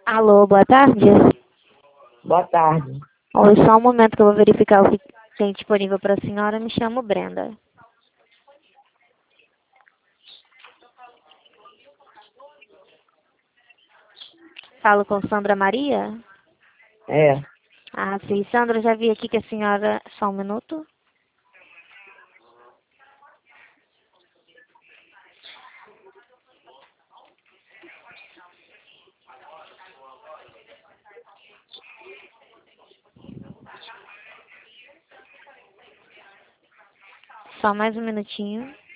Alô, boa tarde. Boa tarde. Oi, só um momento que eu vou verificar o que tem disponível para a senhora. Me chamo Brenda. Falo com Sandra Maria? É. Ah, sim. Sandra, já vi aqui que a senhora... Só um minuto. Só mais um minutinho.